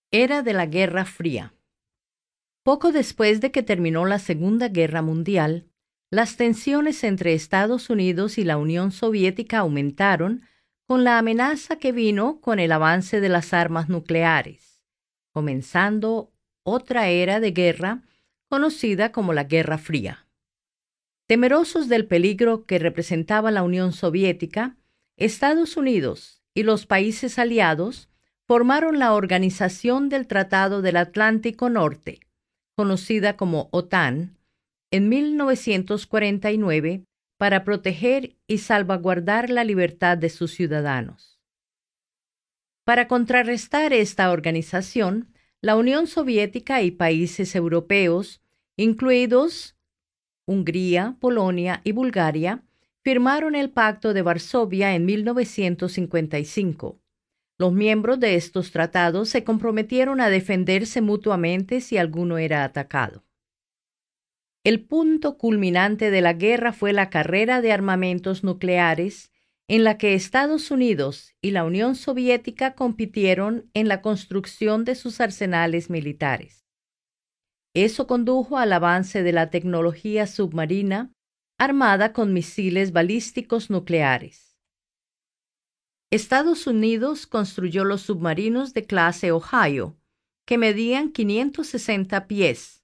Era de la Guerra Fría. Poco después de que terminó la Segunda Guerra Mundial, las tensiones entre Estados Unidos y la Unión Soviética aumentaron con la amenaza que vino con el avance de las armas nucleares, comenzando otra era de guerra conocida como la Guerra Fría. Temerosos del peligro que representaba la Unión Soviética, Estados Unidos y los países aliados formaron la Organización del Tratado del Atlántico Norte, conocida como OTAN, en 1949 para proteger y salvaguardar la libertad de sus ciudadanos. Para contrarrestar esta organización, la Unión Soviética y países europeos, incluidos Hungría, Polonia y Bulgaria, firmaron el Pacto de Varsovia en 1955. Los miembros de estos tratados se comprometieron a defenderse mutuamente si alguno era atacado. El punto culminante de la guerra fue la carrera de armamentos nucleares, en la que Estados Unidos y la Unión Soviética compitieron en la construcción de sus arsenales militares. Eso condujo al avance de la tecnología submarina armada con misiles balísticos nucleares. Estados Unidos construyó los submarinos de clase Ohio, que medían 560 pies,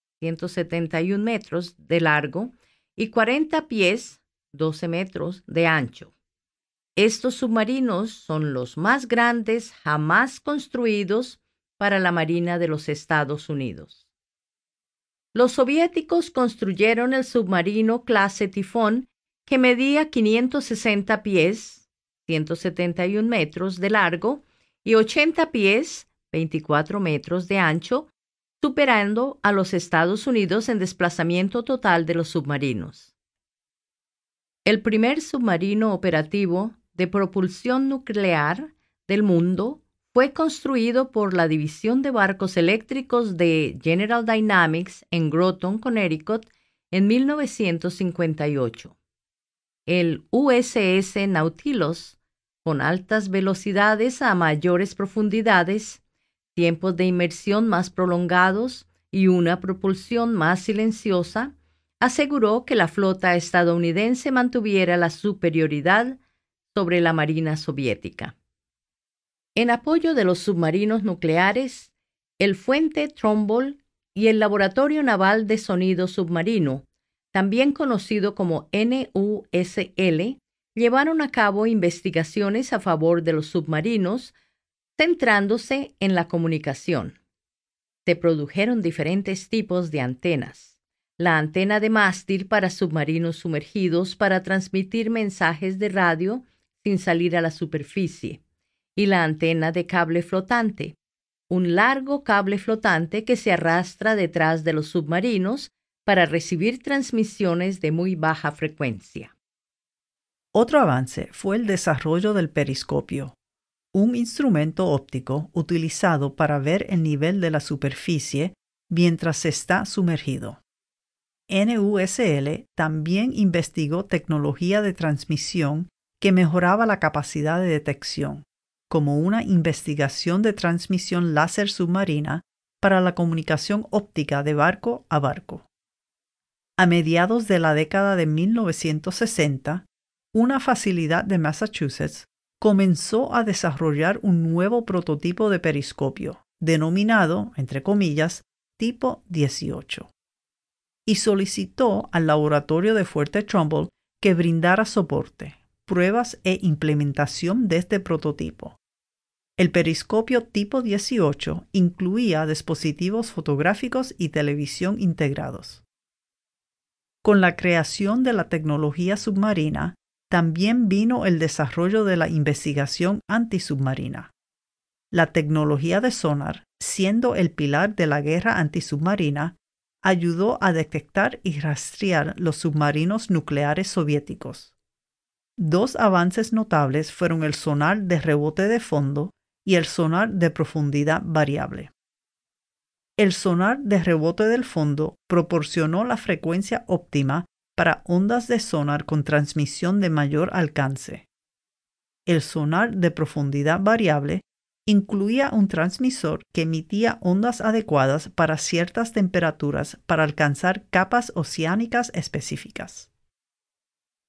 171 metros de largo, y 40 pies, 12 metros de ancho. Estos submarinos son los más grandes jamás construidos para la Marina de los Estados Unidos. Los soviéticos construyeron el submarino clase Tifón, que medía 560 pies, 171 metros de largo, y 80 pies, 24 metros de ancho, superando a los Estados Unidos en desplazamiento total de los submarinos. El primer submarino operativo de propulsión nuclear del mundo fue construido por la División de Barcos Eléctricos de General Dynamics en Groton, Connecticut, en 1958. El USS Nautilus, con altas velocidades a mayores profundidades, tiempos de inmersión más prolongados y una propulsión más silenciosa, aseguró que la flota estadounidense mantuviera la superioridad sobre la Marina soviética. En apoyo de los submarinos nucleares, el Fuente Trumbull y el Laboratorio Naval de Sonido Submarino, también conocido como NUSL, llevaron a cabo investigaciones a favor de los submarinos, centrándose en la comunicación. Se produjeron diferentes tipos de antenas. La antena de mástil para submarinos sumergidos para transmitir mensajes de radio sin salir a la superficie, y la antena de cable flotante, un largo cable flotante que se arrastra detrás de los submarinos para recibir transmisiones de muy baja frecuencia. Otro avance fue el desarrollo del periscopio, un instrumento óptico utilizado para ver el nivel de la superficie mientras se está sumergido. NUSL también investigó tecnología de transmisión que mejoraba la capacidad de detección, como una investigación de transmisión láser submarina para la comunicación óptica de barco a barco. A mediados de la década de 1960, una facilidad de Massachusetts comenzó a desarrollar un nuevo prototipo de periscopio, denominado, entre comillas, tipo 18, y solicitó al laboratorio de Fuerte Trumbull que brindara soporte, pruebas e implementación de este prototipo. El periscopio tipo 18 incluía dispositivos fotográficos y televisión integrados. Con la creación de la tecnología submarina, también vino el desarrollo de la investigación antisubmarina. La tecnología de sonar, siendo el pilar de la guerra antisubmarina, ayudó a detectar y rastrear los submarinos nucleares soviéticos. Dos avances notables fueron el sonar de rebote de fondo y el sonar de profundidad variable. El sonar de rebote del fondo proporcionó la frecuencia óptima para ondas de sonar con transmisión de mayor alcance. El sonar de profundidad variable incluía un transmisor que emitía ondas adecuadas para ciertas temperaturas para alcanzar capas oceánicas específicas.